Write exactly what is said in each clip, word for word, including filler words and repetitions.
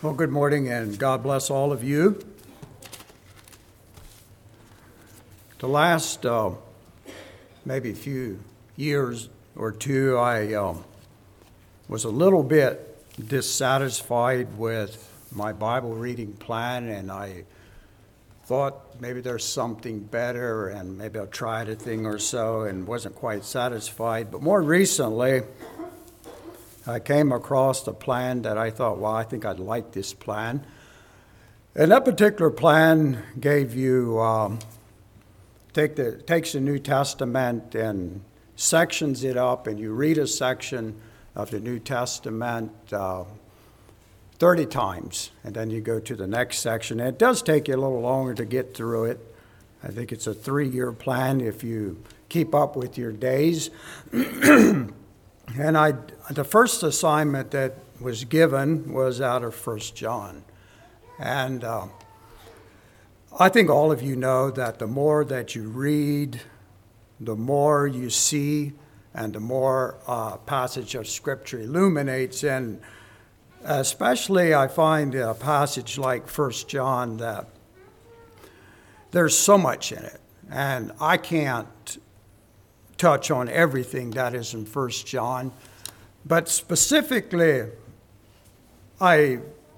Well, good morning and God bless all of you. The last uh, maybe few years or two, I um, was a little bit dissatisfied with my Bible reading plan, and I thought maybe there's something better and maybe I'll try a thing or so, and wasn't quite satisfied. But more recently, I came across a plan that I thought, well, I think I'd like this plan. And that particular plan gave you, um, take the takes the New Testament and sections it up, and you read a section of the New Testament uh, thirty times, and then you go to the next section. And it does take you a little longer to get through it. I think it's a three-year plan if you keep up with your days. And I, the first assignment that was given was out of First John. And uh, I think all of you know that the more that you read, the more you see, and the more uh, passage of Scripture illuminates. And especially I find a passage like First John that there's so much in it. And I can't touch on everything that is in First John, but specifically, I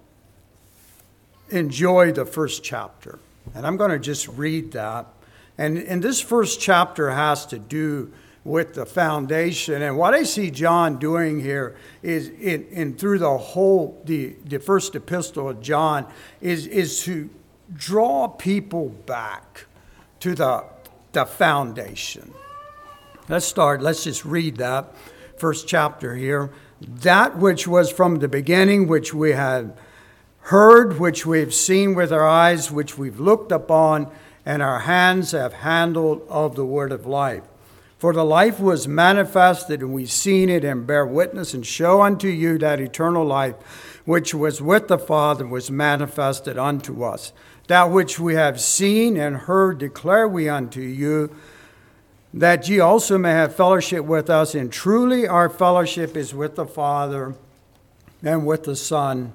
enjoy the first chapter, and I'm going to just read that. And, and this first chapter has to do with the foundation, and what I see John doing here is, in, in through the whole the the first epistle of John, is is to draw people back to the the foundation. Let's start. Let's just read that first chapter here. That which was from the beginning, which we have heard, which we've seen with our eyes, which we've looked upon, and our hands have handled of the word of life. For the life was manifested, and we've seen it, and bear witness, and show unto you that eternal life, which was with the Father, was manifested unto us. That which we have seen and heard declare we unto you, that ye also may have fellowship with us. And truly our fellowship is with the Father and with the Son,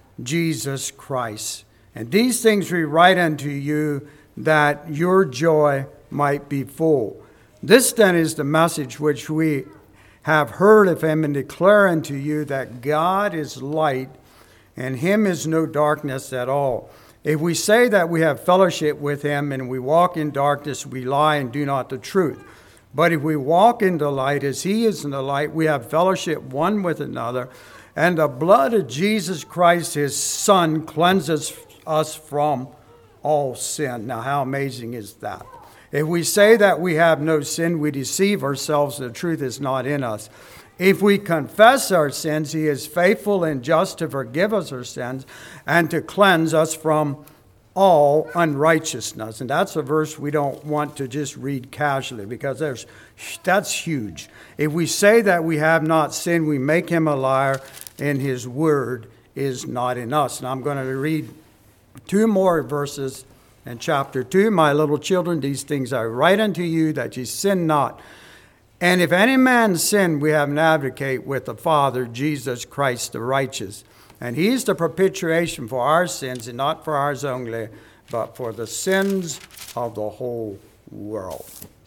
Jesus Christ. And these things we write unto you, that your joy might be full. This then is the message which we have heard of him, and declare unto you, that God is light, and him is no darkness at all. If we say that we have fellowship with him and we walk in darkness, we lie and do not the truth. But if we walk in the light as he is in the light, we have fellowship one with another. And the blood of Jesus Christ, his Son, cleanses us from all sin. Now, how amazing is that? If we say that we have no sin, we deceive ourselves. The truth is not in us. If we confess our sins, he is faithful and just to forgive us our sins and to cleanse us from all unrighteousness. And that's a verse we don't want to just read casually, because there's that's huge. If we say that we have not sinned, we make him a liar, and his word is not in us. And I'm going to read two more verses in chapter two. My little children, these things I write unto you, that ye sin not. And if any man sin, we have an advocate with the Father, Jesus Christ the righteous. And he is the propitiation for our sins, and not for ours only, but for the sins of the whole world.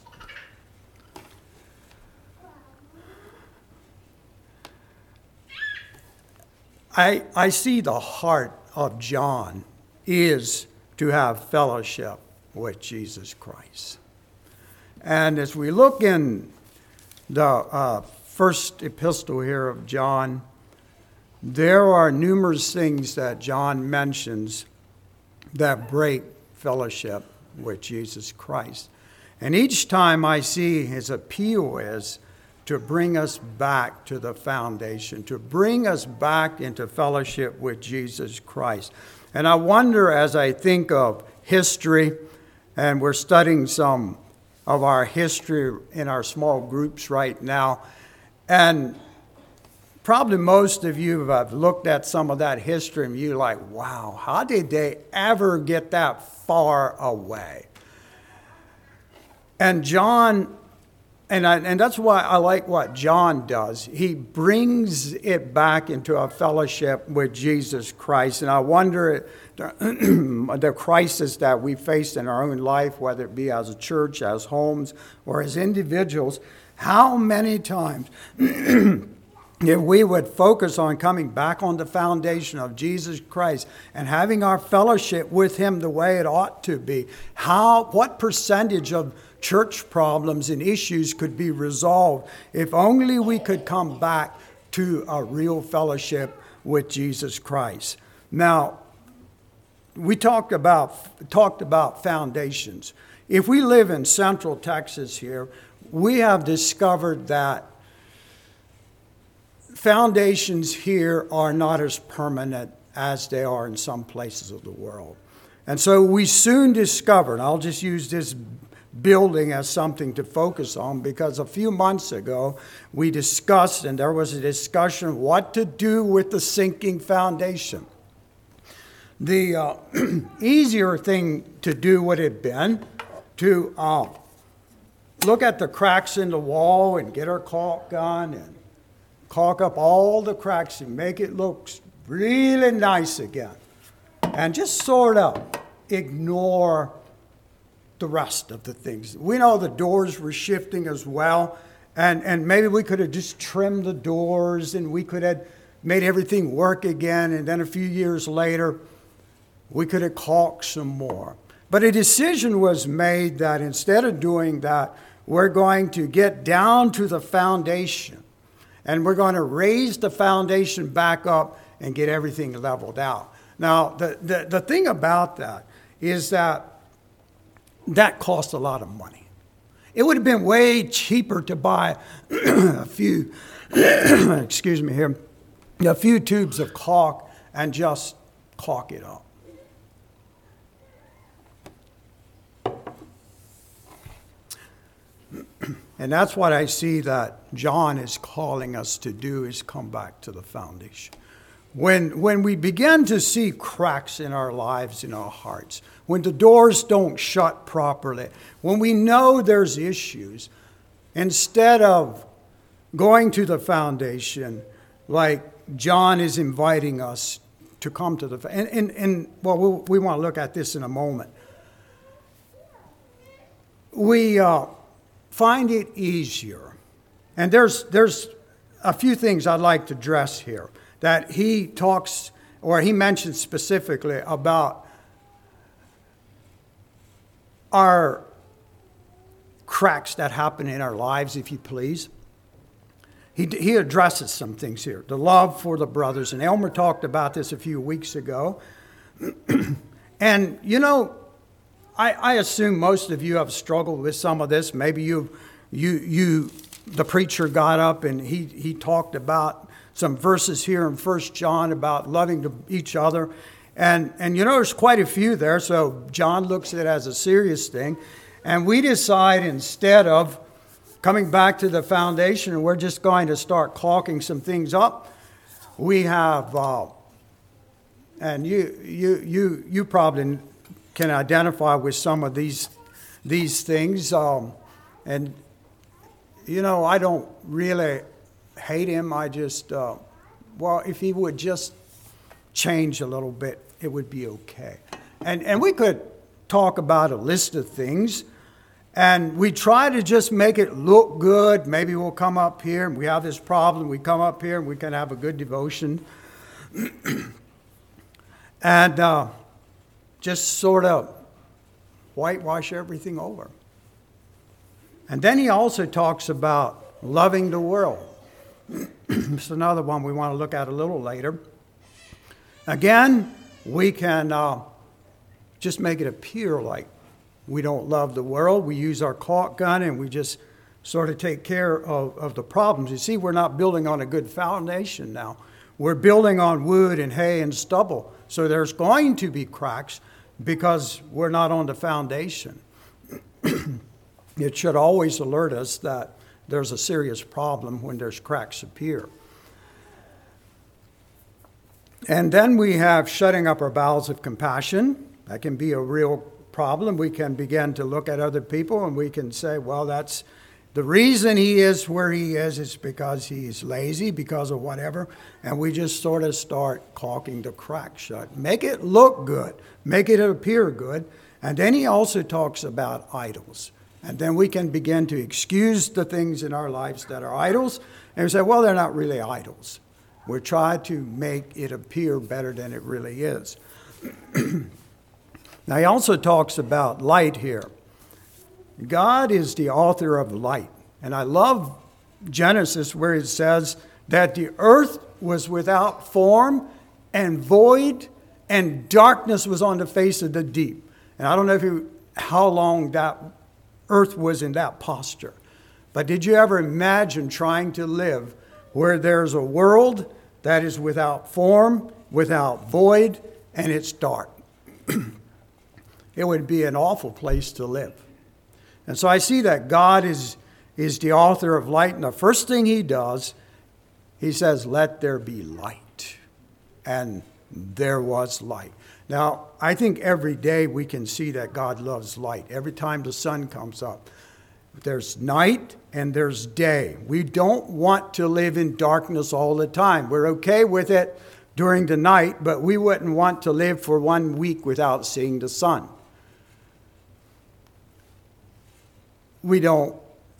I, I see the heart of John is to have fellowship with Jesus Christ. And as we look in the uh, first epistle here of John, there are numerous things that John mentions that break fellowship with Jesus Christ. And each time I see his appeal is to bring us back to the foundation, to bring us back into fellowship with Jesus Christ. And I wonder, as I think of history, and we're studying some of our history in our small groups right now, and probably most of you have looked at some of that history and you're like, wow, how did they ever get that far away? And John And, I, and that's why I like what John does. He brings it back into a fellowship with Jesus Christ. And I wonder the crisis that we face in our own life, whether it be as a church, as homes, or as individuals, how many times if we would focus on coming back on the foundation of Jesus Christ and having our fellowship with him the way it ought to be, how what percentage of church problems and issues could be resolved if only we could come back to a real fellowship with Jesus Christ. Now, we talked about talked about foundations. If we live in Central Texas here, we have discovered that foundations here are not as permanent as they are in some places of the world. And so we soon discovered, I'll just use this building as something to focus on, because a few months ago we discussed, and there was a discussion, what to do with the sinking foundation. The uh, easier thing to do would have been to uh, look at the cracks in the wall and get our caulk gun and caulk up all the cracks and make it look really nice again. And just sort of ignore the rest of the things. We know the doors were shifting as well. And, and maybe we could have just trimmed the doors and we could have made everything work again. And then a few years later, we could have caulked some more. But a decision was made that instead of doing that, we're going to get down to the foundation. And we're going to raise the foundation back up and get everything leveled out. Now, the, the, the thing about that is that that cost a lot of money. It would have been way cheaper to buy a few, excuse me here, a few tubes of caulk and just caulk it up. And that's what I see that John is calling us to do, is come back to the foundation. When, when we begin to see cracks in our lives, in our hearts, when the doors don't shut properly, when we know there's issues, instead of going to the foundation, like John is inviting us to come to the, and, and, and well, we, we want to look at this in a moment. We uh, find it easier. And there's, there's a few things I'd like to address here that he talks, or he mentions specifically about our cracks that happen in our lives, if you please. He, he addresses some things here. The love for the brothers. And Elmer talked about this a few weeks ago. And, you know, I, I assume most of you have struggled with some of this. Maybe you, you, you, the preacher got up and he, he talked about some verses here in First John about loving each other. And, and you know, there's quite a few there, so John looks at it as a serious thing. And we decide, instead of coming back to the foundation and we're just going to start caulking some things up, we have, uh, and you, you, you, you probably can identify with some of these, these things. Um, and, you know, I don't really hate him. I just, uh, well, if he would just change a little bit, it would be okay. And and we could talk about a list of things, and we try to just make it look good. Maybe we'll come up here and we have this problem. We come up here and we can have a good devotion. and uh, just sort of whitewash everything over. And then he also talks about loving the world. It's another one we want to look at a little later. Again, we can uh, just make it appear like we don't love the world. We use our caulk gun and we just sort of take care of, of the problems. You see, we're not building on a good foundation now. We're building on wood and hay and stubble. So there's going to be cracks because we're not on the foundation. It should always alert us that there's a serious problem when there's cracks appear. And then we have shutting up our bowels of compassion. That can be a real problem. We can begin to look at other people and we can say, well, that's The reason he is where he is is because he's lazy, because of whatever, and we just sort of start caulking the crack shut. Make it look good, make it appear good, and then he also talks about idols. And then we can begin to excuse the things in our lives that are idols, and we say, well, they're not really idols. We try to make it appear better than it really is. Now, he also talks about light here. God is the author of light. And I love Genesis where it says that the earth was without form and void, and darkness was on the face of the deep. And I don't know if you, how long that earth was in that posture. But did you ever imagine trying to live where there's a world that is without form, without void, and it's dark? It would be an awful place to live. And so I see that God is, is the author of light. And the first thing he does, he says, let there be light. And there was light. Now, I think every day we can see that God loves light. Every time the sun comes up, there's night and there's day. We don't want to live in darkness all the time. We're okay with it during the night, but we wouldn't want to live for one week without seeing the sun. We don't.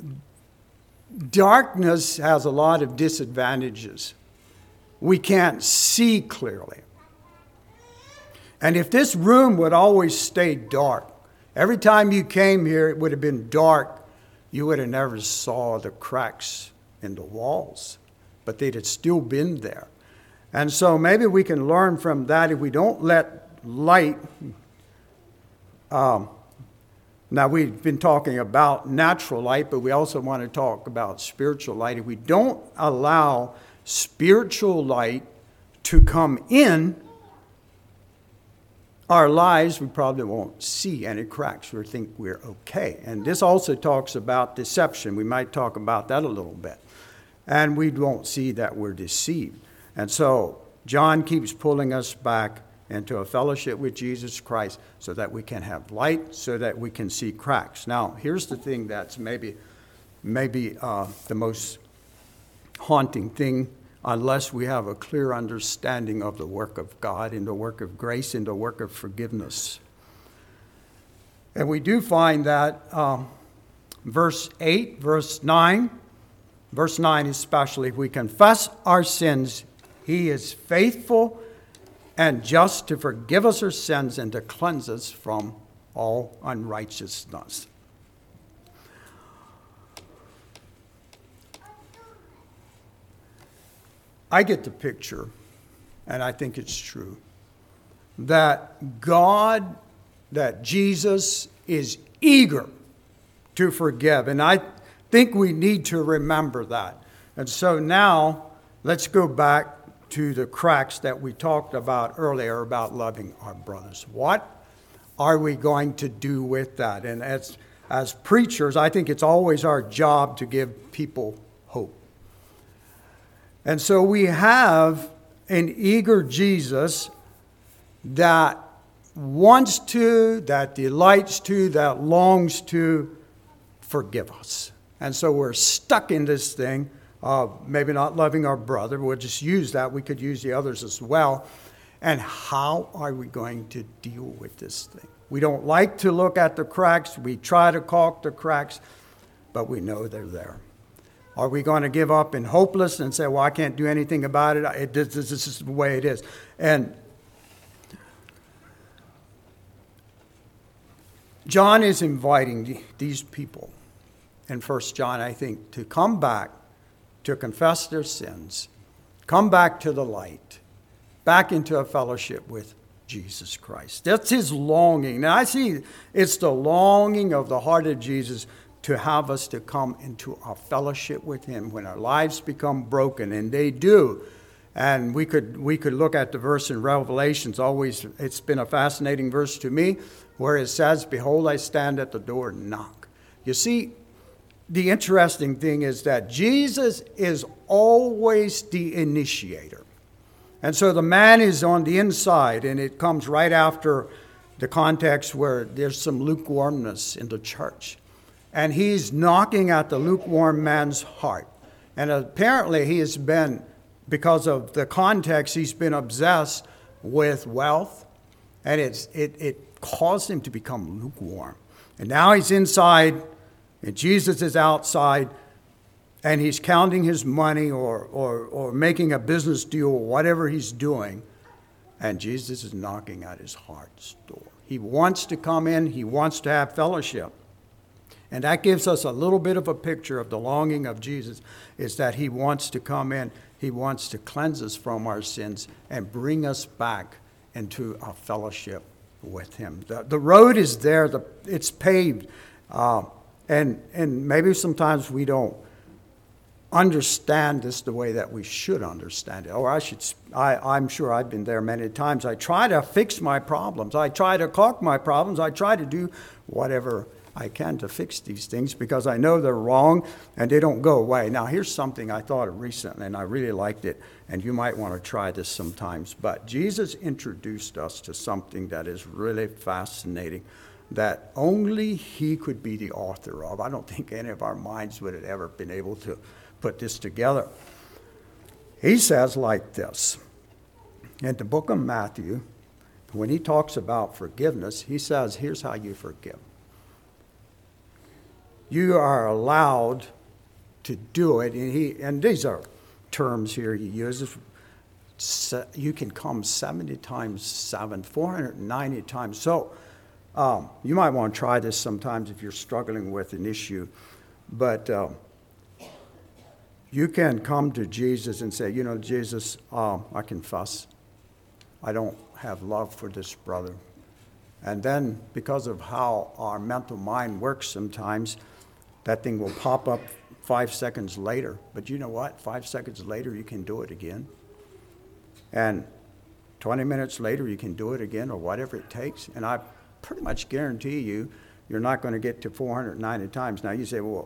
Darkness has a lot of disadvantages. We can't see clearly. And if this room would always stay dark, every time you came here, it would have been dark. You would have never saw the cracks in the walls, but they'd have still been there. And so maybe we can learn from that if we don't let light. Um, now, we've been talking about natural light, but we also want to talk about spiritual light. If we don't allow spiritual light to come in our lives, we probably won't see any cracks or think we're okay. And this also talks about deception. We might talk about that a little bit. And we won't see that we're deceived. And so John keeps pulling us back into a fellowship with Jesus Christ so that we can have light, so that we can see cracks. Now, here's the thing that's maybe, maybe uh, the most haunting thing, unless we have a clear understanding of the work of God and the work of grace and the work of forgiveness. And we do find that um, verse eight, verse nine, verse nine especially, if we confess our sins, he is faithful and just to forgive us our sins and to cleanse us from all unrighteousness. I get the picture, and I think it's true, that God, that Jesus is eager to forgive. And I think we need to remember that. And so now, let's go back to the cracks that we talked about earlier about loving our brothers. What are we going to do with that? And as, as preachers, I think it's always our job to give people hope. And so we have an eager Jesus that wants to, that delights to, that longs to forgive us. And so we're stuck in this thing of maybe not loving our brother. We'll just use that. We could use the others as well. And how are we going to deal with this thing? We don't like to look at the cracks. We try to caulk the cracks, but we know they're there. Are we going to give up in hopeless and say, well, I can't do anything about it? it this, this is the way it is. And John is inviting these people in First John, I think, to come back, to confess their sins, come back to the light, back into a fellowship with Jesus Christ. That's his longing. Now, I see it's the longing of the heart of Jesus to have us to come into a fellowship with him when our lives become broken, and they do. And we could we could look at the verse in Revelations. Always, it's been a fascinating verse to me, where it says, "Behold, I stand at the door and knock." You see, the interesting thing is that Jesus is always the initiator. And so the man is on the inside, and it comes right after the context where there's some lukewarmness in the church. and he's knocking at the lukewarm man's heart. And apparently he has been, because of the context, he's been obsessed with wealth, and it's, it, it caused him to become lukewarm. And now he's inside, and Jesus is outside, and he's counting his money or, or, or making a business deal or whatever he's doing, and Jesus is knocking at his heart's door. He wants to come in. He wants to have fellowship. And that gives us a little bit of a picture of the longing of Jesus, is that he wants to come in. He wants to cleanse us from our sins and bring us back into a fellowship with him. The, the road is there. The, it's paved. Uh, and, and maybe sometimes we don't understand this the way that we should understand it. Or I should, I, I'm sure I've been there many times. I try to fix my problems. I try to caulk my problems. I try to do whatever I can to fix these things because I know they're wrong and they don't go away. Now, here's something I thought of recently, and I really liked it, and you might want to try this sometimes. But Jesus introduced us to something that is really fascinating, that only he could be the author of. I don't think any of our minds would have ever been able to put this together. He says like this, in the book of Matthew, when he talks about forgiveness, he says, here's how you forgive. You are allowed to do it, and he and these are terms here he uses. You can come seventy times seven, four hundred ninety times. So um, you might want to try this sometimes if you're struggling with an issue, but uh, you can come to Jesus and say, you know, Jesus, uh, I confess, I don't have love for this brother. And then because of how our mental mind works sometimes, that thing will pop up five seconds later. But you know what? Five seconds later, you can do it again. And twenty minutes later, you can do it again or whatever it takes. And I pretty much guarantee you, you're not going to get to four hundred ninety times. Now you say, well,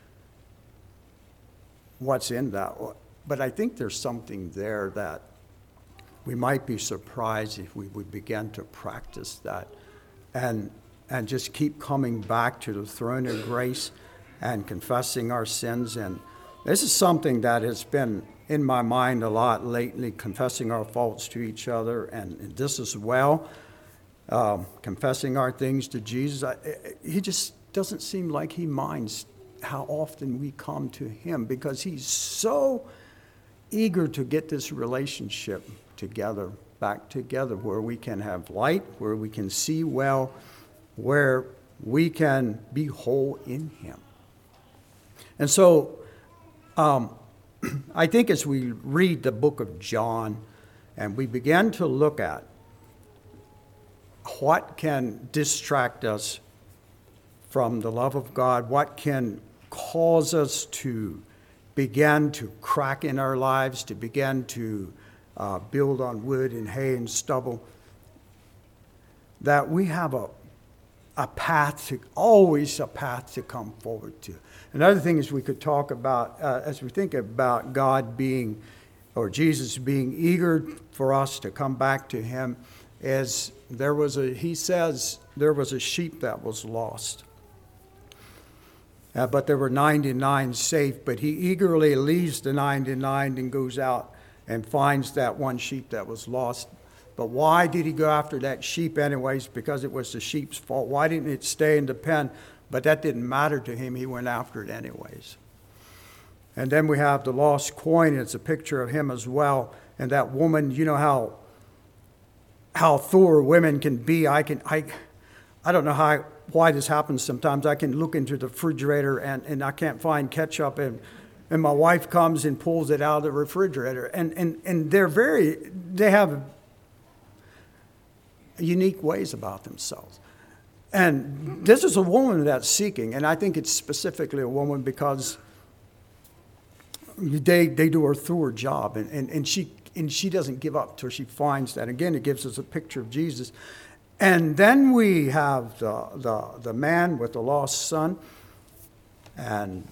what's in that? But I think there's something there that we might be surprised if we would begin to practice that and and just keep coming back to the throne of grace and confessing our sins. And this is something that has been in my mind a lot lately, confessing our faults to each other, and, and this as well, um, confessing our things to Jesus. I, he just doesn't seem like he minds how often we come to him, because he's so eager to get this relationship together, back together, where we can have light, where we can see well, where we can be whole in him. And so um, I think as we read the book of John and we begin to look at what can distract us from the love of God, what can cause us to begin to crack in our lives, to begin to uh, build on wood and hay and stubble, that we have a a path to, always a path to come forward to. Another thing is we could talk about, uh, as we think about God being, or Jesus being eager for us to come back to him, is there was a, he says, there was a sheep that was lost. Uh, but there were ninety-nine safe, but he eagerly leaves the ninety-nine and goes out and finds that one sheep that was lost. But why did he go after that sheep anyways? Because it was the sheep's fault. Why didn't it stay in the pen? But that didn't matter to him. He went after it anyways. And then we have the lost coin. It's a picture of him as well. And that woman, you know how how Thor women can be. I can I I don't know how why this happens sometimes. I can look into the refrigerator and, and I can't find ketchup, and and my wife comes and pulls it out of the refrigerator. And and, and they're very they have unique ways about themselves. And this is a woman that's seeking, and I think it's specifically a woman because they they do her through her job, and, and, and she and she doesn't give up till she finds that. Again, it gives us a picture of Jesus. And then we have the the, the man with the lost son, and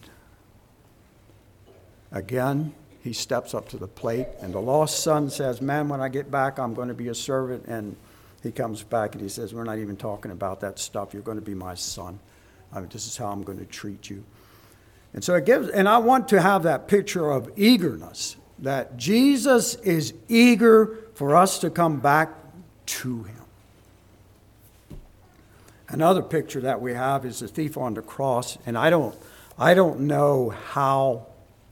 again, he steps up to the plate, and the lost son says, man, when I get back, I'm going to be a servant. And he comes back and he says, we're not even talking about that stuff. You're going to be my son. I mean, this is how I'm going to treat you. And so it gives, and I want to have that picture of eagerness, that Jesus is eager for us to come back to him. Another picture that we have is the thief on the cross, and I don't, I don't know how,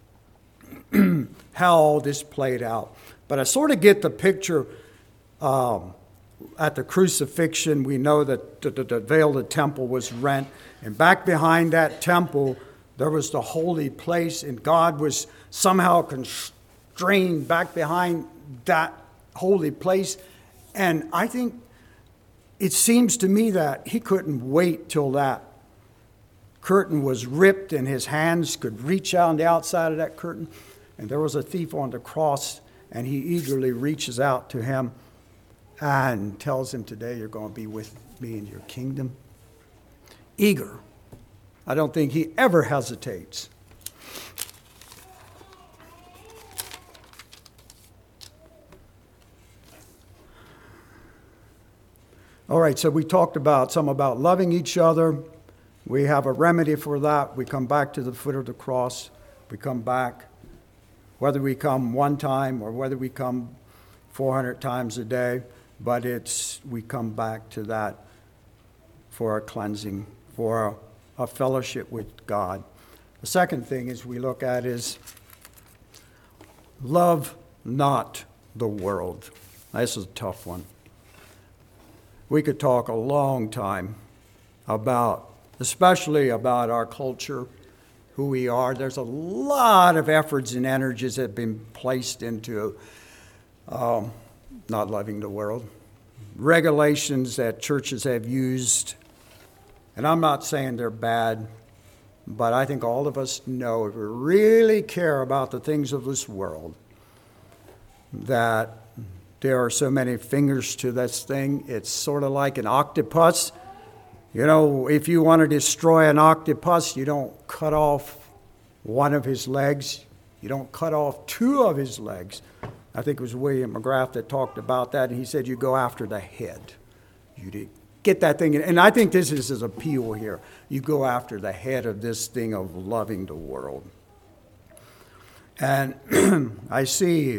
how all this played out, but I sort of get the picture. Um, at the crucifixion, we know that the, the, the veil of the temple was rent, and back behind that temple, there was the holy place, and God was somehow constrained back behind that holy place. And I think it seems to me that he couldn't wait till that curtain was ripped and his hands could reach out on the outside of that curtain. And there was a thief on the cross, and he eagerly reaches out to him and tells him, today you're going to be with me in your kingdom. Eager. I don't think he ever hesitates. All right, so we talked about some about loving each other. We have a remedy for that. We come back to the foot of the cross. We come back, whether we come one time or whether we come four hundred times a day, but it's we come back to that for a cleansing, for a, a fellowship with God. The second thing is we look at is love not the world. This is a tough one. We could talk a long time about, especially about our culture, who we are. There's a lot of efforts and energies that have been placed into um, not loving the world. Regulations that churches have used, and I'm not saying they're bad, but I think all of us know if we really care about the things of this world, that there are so many fingers to this thing. It's sort of like an octopus. You know, if you want to destroy an octopus, you don't cut off one of his legs. You don't cut off two of his legs. I think it was William McGrath that talked about that, and he said you go after the head. You get that thing. And I think this is his appeal here. You go after the head of this thing of loving the world. And I see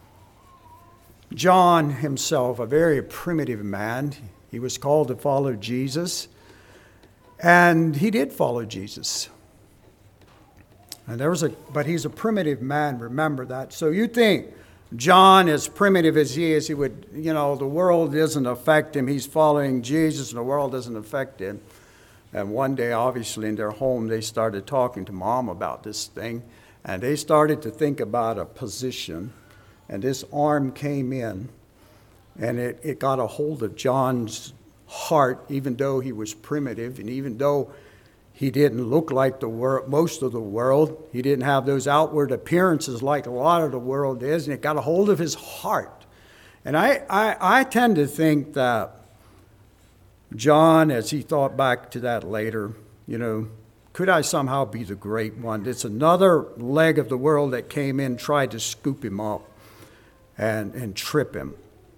John himself, a very primitive man. He was called to follow Jesus, and he did follow Jesus. And there was a, but he's a primitive man, remember that. So you think John, as primitive as he is, he would, you know, the world doesn't affect him. He's following Jesus, and the world doesn't affect him. And one day, obviously, in their home, they started talking to Mom about this thing, and they started to think about a position. And this arm came in, and it, it got a hold of John's heart, even though he was primitive, and even though he didn't look like the wor- most of the world. He didn't have those outward appearances like a lot of the world is, and it got a hold of his heart. And I, I, I tend to think that John, as he thought back to that later, you know, could I somehow be the great one? It's another leg of the world that came in, tried to scoop him up and, and trip him.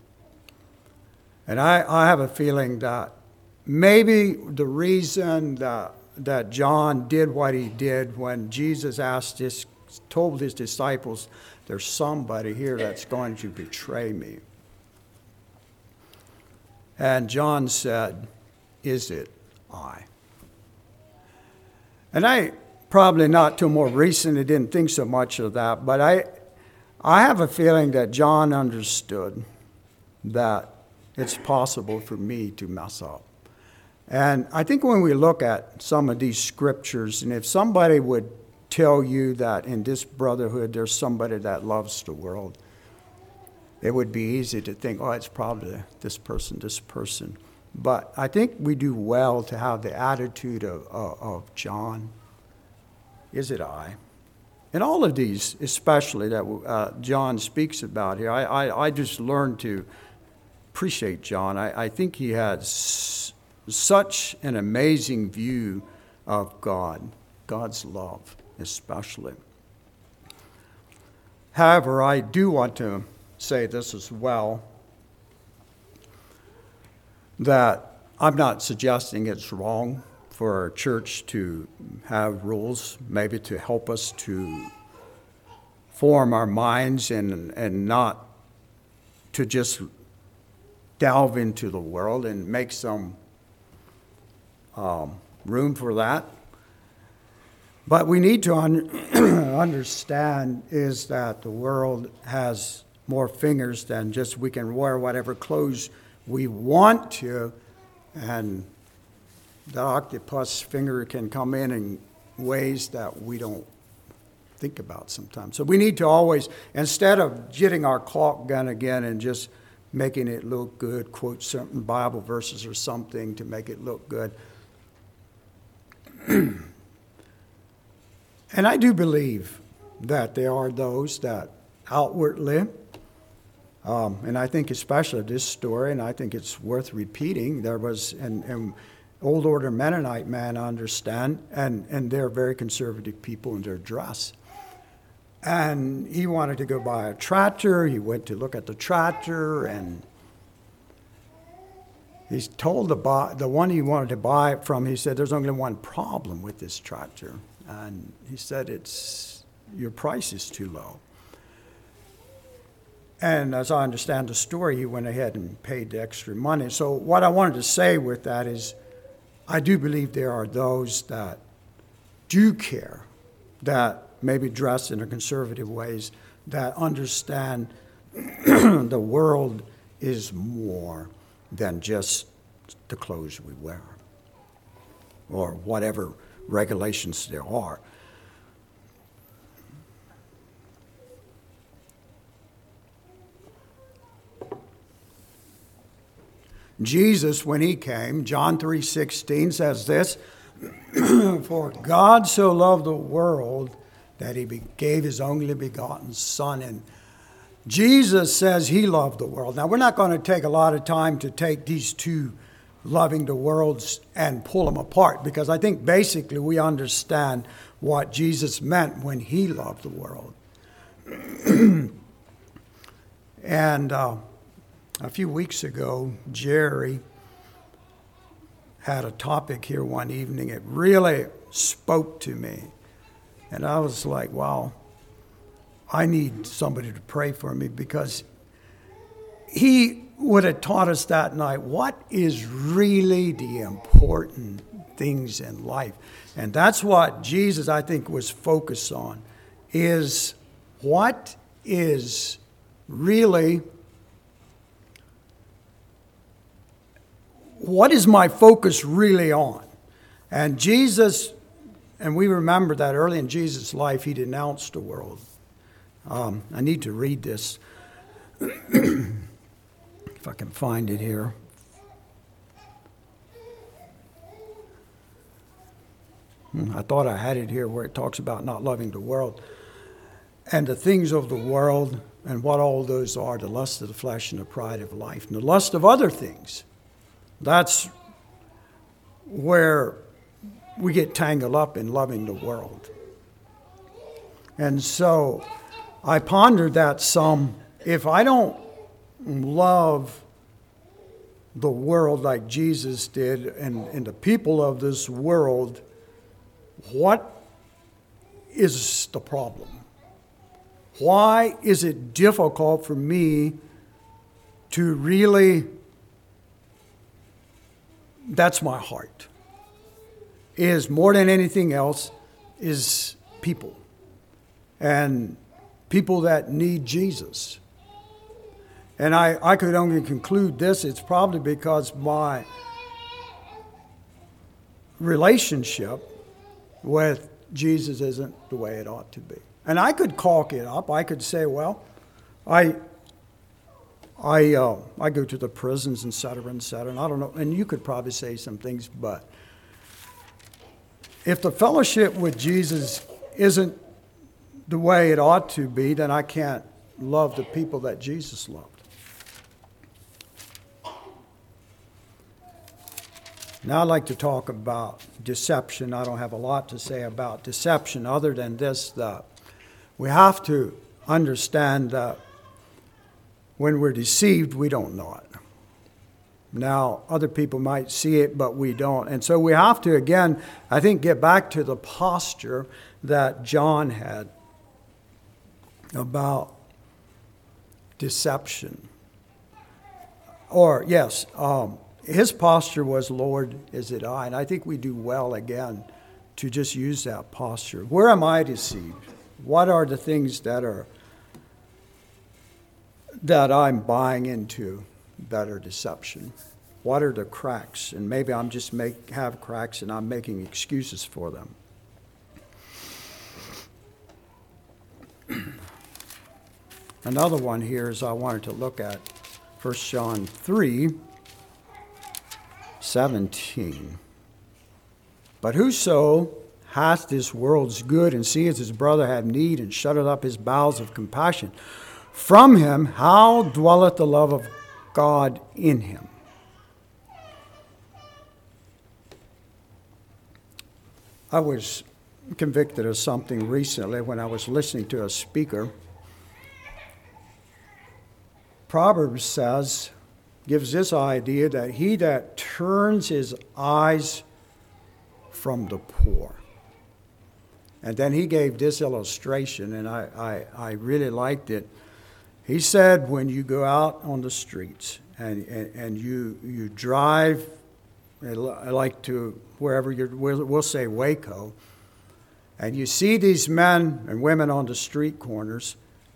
And I, I have a feeling that maybe the reason that that John did what he did when Jesus asked his, told his disciples, there's somebody here that's going to betray me. And John said, is it I? And I, probably not till more recently, didn't think so much of that, but I, I have a feeling that John understood that it's possible for me to mess up. And I think when we look at some of these scriptures, and if somebody would tell you that in this brotherhood there's somebody that loves the world, it would be easy to think, oh, it's probably this person, this person. But I think we do well to have the attitude of, of, of John. Is it I? And all of these, especially that uh, John speaks about here, I, I, I just learned to appreciate John. I, I think he has such an amazing view of God, God's love especially. However, I do want to say this as well, that I'm not suggesting it's wrong for our church to have rules, maybe to help us to form our minds and, and not to just delve into the world and make some um, room for that. But we need to un- understand is that the world has more fingers than just we can wear whatever clothes we want to, and the octopus finger can come in in ways that we don't think about sometimes. So we need to always, instead of getting our caulk gun again and just making it look good, quote certain Bible verses or something to make it look good. And I do believe that there are those that outwardly, um, and I think especially this story, and I think it's worth repeating, there was an, an old order Mennonite man, I understand, and, and they're very conservative people in their dress. And he wanted to go buy a tractor. He went to look at the tractor, and he's told the, buy, the one he wanted to buy it from, he said, there's only one problem with this tractor. And he said, it's your price is too low. And as I understand the story, he went ahead and paid the extra money. So what I wanted to say with that is, I do believe there are those that do care, that maybe dress in a conservative ways, that understand the world is more than just the clothes we wear or whatever regulations there are. Jesus, when he came, John three sixteen says this, for God so loved the world that he gave his only begotten Son. And Jesus says he loved the world. Now, we're not going to take a lot of time to take these two loving the worlds and pull them apart, because I think basically we understand what Jesus meant when he loved the world. And uh, a few weeks ago, Jerry had a topic here one evening. It really spoke to me. And I was like, wow, I need somebody to pray for me, because he would have taught us that night what is really the important things in life. And that's what Jesus, I think, was focused on, is what is really, what is my focus really on? And Jesus, and we remember that early in Jesus' life, he denounced the world. Um, I need to read this. If I can find it here. I thought I had it here where it talks about not loving the world. And the things of the world and what all those are, the lust of the flesh and the pride of life and the lust of other things. That's where we get tangled up in loving the world. And so I pondered that some. If I don't love the world like Jesus did and, and the people of this world, what is the problem? Why is it difficult for me to really, that's my heart, is more than anything else, is people. And people that need Jesus. And I, I could only conclude this, it's probably because my relationship with Jesus isn't the way it ought to be. And I could caulk it up. I could say, well, I I uh, I go to the prisons, et cetera, et cetera, and I don't know, and you could probably say some things, but if the fellowship with Jesus isn't the way it ought to be, then I can't love the people that Jesus loved. Now I'd like to talk about deception. I don't have a lot to say about deception other than this, that we have to understand that when we're deceived, we don't know it. Now, other people might see it, but we don't. And so we have to, again, I think, get back to the posture that John had about deception. Or, yes, um, his posture was, Lord, is it I? And I think we do well, again, to just use that posture. Where am I deceived? What are the things that are that I'm buying into that are deception? What are the cracks? And maybe I'm just make have cracks and I'm making excuses for them. Another one here is I wanted to look at First John three seventeen. But whoso hath this world's good and seeth his brother have need and shutteth up his bowels of compassion, from him how dwelleth the love of God in him? I was convicted of something recently when I was listening to a speaker. Proverbs says, gives this idea that he that turns his eyes from the poor. And then he gave this illustration, and I, I, I really liked it. He said, when you go out on the streets and, and, and you you drive, I like to, wherever you're, we'll, we'll say Waco, and you see these men and women on the street corners,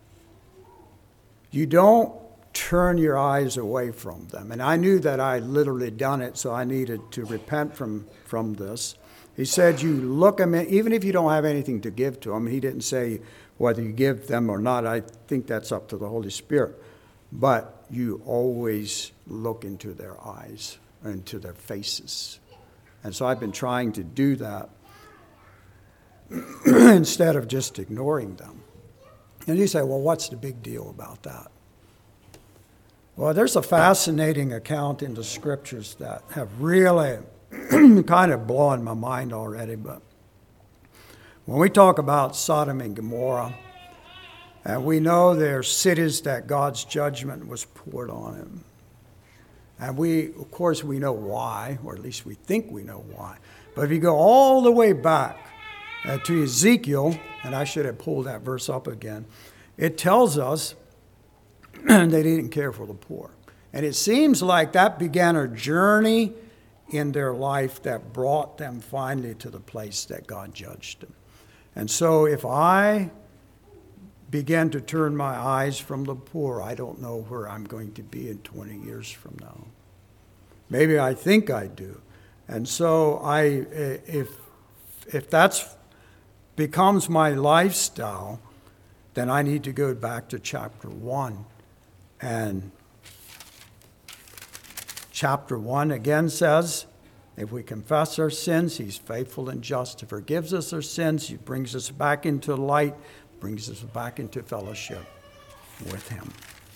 you don't turn your eyes away from them. And I knew that I had literally done it, so I needed to repent from, from this. He said you look them in, even if you don't have anything to give to them. He didn't say whether you give them or not. I think that's up to the Holy Spirit. But you always look into their eyes, into their faces. And so I've been trying to do that instead of just ignoring them. And you say, well, what's the big deal about that? Well, there's a fascinating account in the scriptures that have really kind of blown my mind already. But when we talk about Sodom and Gomorrah, and we know they're cities that God's judgment was poured on them. And we, of course, we know why, or at least we think we know why. But if you go all the way back uh, to Ezekiel, and I should have pulled that verse up again, it tells us they didn't care for the poor. And it seems like that began a journey in their life that brought them finally to the place that God judged them. And so if I begin to turn my eyes from the poor, I don't know where I'm going to be in twenty years from now. Maybe I think I do. And so I, if if that's becomes my lifestyle, then I need to go back to chapter one. And chapter one again says, if we confess our sins, he's faithful and just to forgive us our sins. He brings us back into light, brings us back into fellowship with him.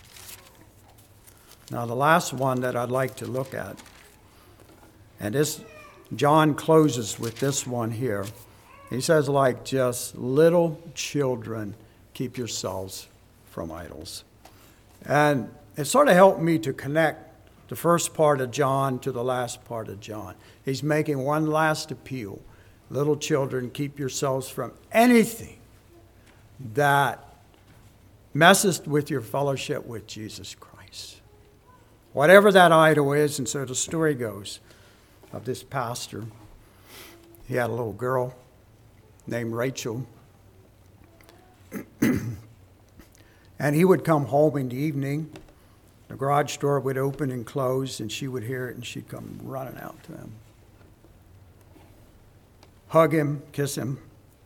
Now, the last one that I'd like to look at, and this, John closes with this one here. He says, like just little children, keep yourselves from idols. And it sort of helped me to connect the first part of John to the last part of John. He's making one last appeal. Little children, keep yourselves from anything that messes with your fellowship with Jesus Christ. Whatever that idol is. And so the story goes of this pastor. He had a little girl named Rachel. And he would come home in the evening. The garage door would open and close, and she would hear it, and she'd come running out to him. Hug him, kiss him.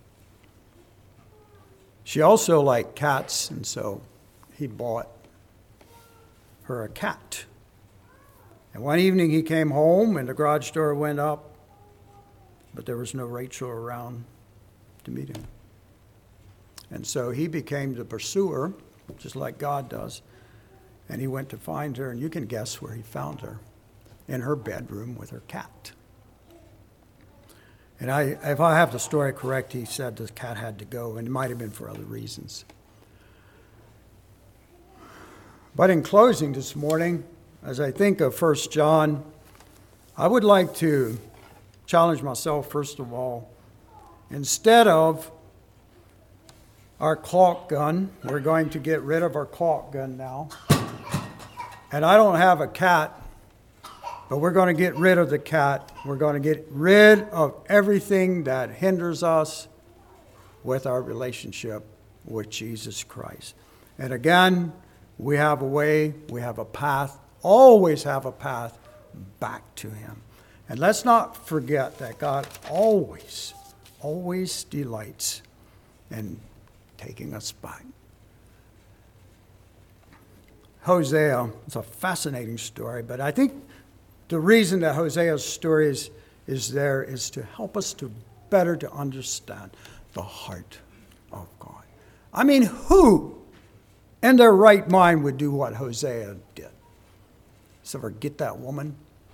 She also liked cats, and so he bought her a cat. And one evening he came home, and the garage door went up, but there was no Rachel around to meet him. And so he became the pursuer, just like God does. And he went to find her, and you can guess where he found her. In her bedroom with her cat. And I, if I have the story correct, he said the cat had to go, and it might have been for other reasons. But in closing this morning, as I think of First John, I would like to challenge myself, first of all. Instead of our caulk gun, we're going to get rid of our caulk gun now. And I don't have a cat, but we're going to get rid of the cat. We're going to get rid of everything that hinders us with our relationship with Jesus Christ. And again, we have a way, we have a path, always have a path back to Him. And let's not forget that God always, always delights in taking us back. Hosea, it's a fascinating story, but I think the reason that Hosea's story is, is there is to help us to better to understand the heart of God. I mean, who in their right mind would do what Hosea did? So forget that woman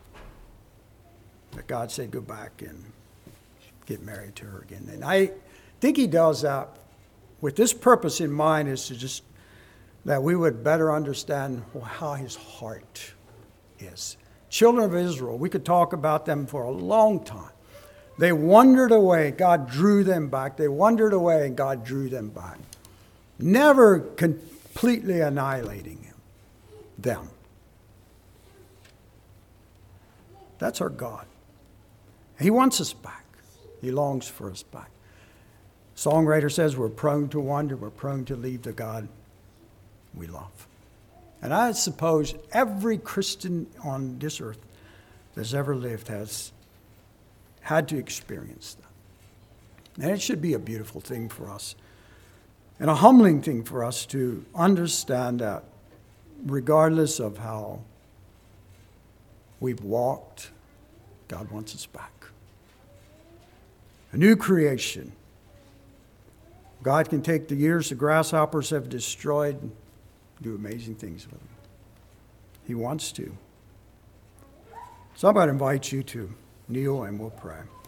that God said go back and get married to her again. And I think He does that with this purpose in mind, is to just that we would better understand how His heart is. Children of Israel, we could talk about them for a long time. They wandered away, God drew them back. They wandered away and God drew them back. Never completely annihilating him, them. That's our God. He wants us back. He longs for us back. Songwriter says we're prone to wander, we're prone to leave the God we love. And I suppose every Christian on this earth that's ever lived has had to experience that. And it should be a beautiful thing for us and a humbling thing for us to understand that regardless of how we've walked, God wants us back. A new creation. God can take the years the grasshoppers have destroyed and do amazing things with them. He wants to. So I'm going to invite you to kneel and we'll pray.